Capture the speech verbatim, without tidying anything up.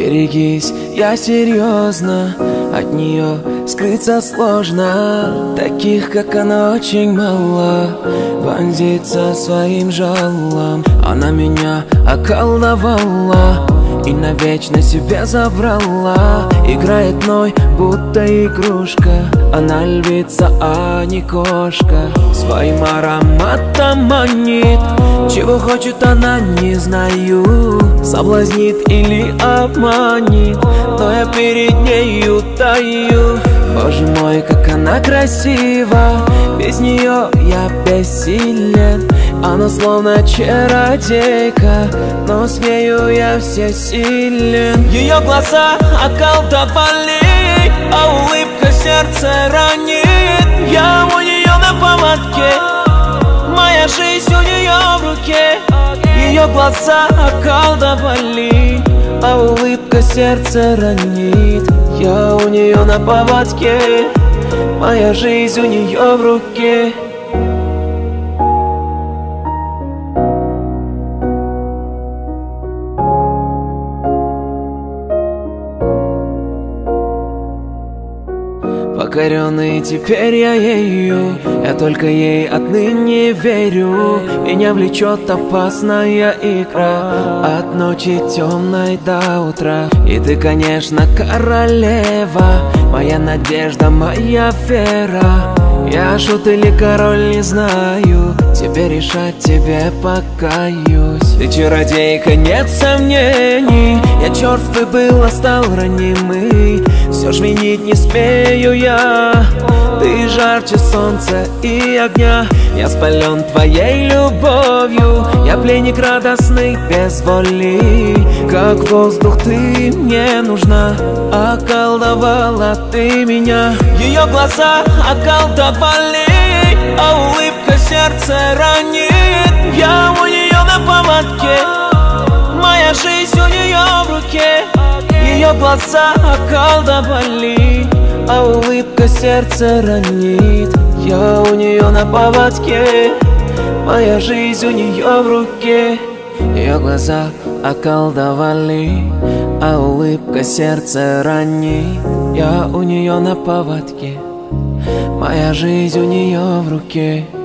Берегись, я серьезно, от нее скрыться сложно. Таких, как она, очень мало, вонзится своим жалом. Она меня околдовала и навечно себе забрала. Играет мной, будто игрушка. Она львица, а не кошка. Своим ароматом манит. Чего хочет она, не знаю. Соблазнит или обманет, но я перед нею таю. Боже мой, как она красива. Без нее я бессилен. Она словно чародейка, но с нею я всесилен. Ее глаза околдовали, а улыбка сердце ранит. Я у нее на поводке, моя жизнь у нее в руке. Ее глаза околдовали, а улыбка сердце ранит. Я у нее на поводке, моя жизнь у нее в руке. Покоренный теперь я ею, я только ей отныне верю. Меня влечет опасная игра от ночи темной до утра. И ты, конечно, королева, моя надежда, моя вера. Я шут или король, не знаю, тебе решать, тебе покаюсь. Ты чародейка, нет сомнений, я черствый был, а стал ранимый. Все ж винить не смею я, ты жарче солнца и огня. Я спален твоей любовью, я пленник радостный без воли. Как воздух ты мне нужна, околдовала ты меня. Ее глаза околдовали, а улыбка сердце ранит. Я у нее на поводке, моя жизнь у нее в руке. Ее глаза околдовали, а улыбка сердце ранит. Я у нее на поводке, моя жизнь у нее в руке. Ее глаза околдовали, а улыбка сердце ранит. Я у нее на поводке, моя жизнь у нее в руке.